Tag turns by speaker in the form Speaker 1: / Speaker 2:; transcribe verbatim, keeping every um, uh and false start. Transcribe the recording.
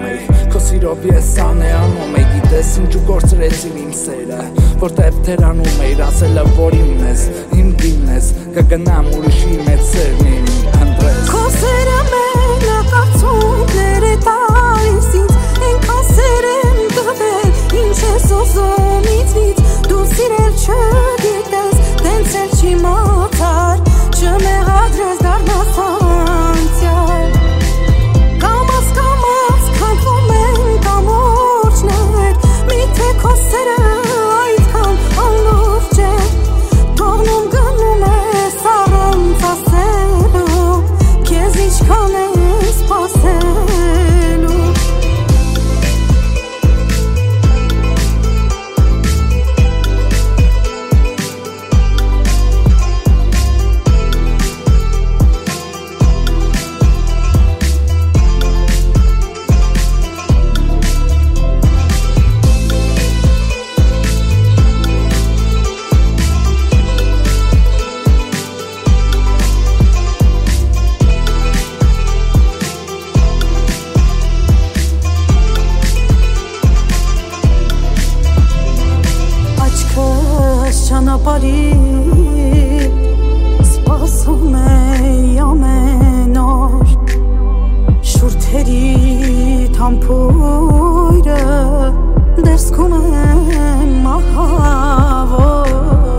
Speaker 1: անում էի Քո սիրով ես անեանում էի Գիտես ինչու կորցրեցին իմ սերը Որտև թերանում էիր ասելը որ իմն ես Իմ գինն ես Կգնամ ուրիշի մեծ սերն իմ հնդրես
Speaker 2: Քո սերը մենակ արցունքներ է տալիս ինձ Ենքան սեր եմ տվել ինչ ես ուզում ինձնից Դու սիրել չգիտես տենց էլ չիմացար Չմեղադրես դառնաս անցյալ Կամաց կամաց քանդվում են կամուրջներ Միթե քո սերը այդքան անլուրջ է Թողնում գնում ես առանց ասելու Քեզ ինչքան է սպասելու Ճանապարհի սպասում է ամեն օր Շուրթերի թամփույրը դերսքում է մահավոր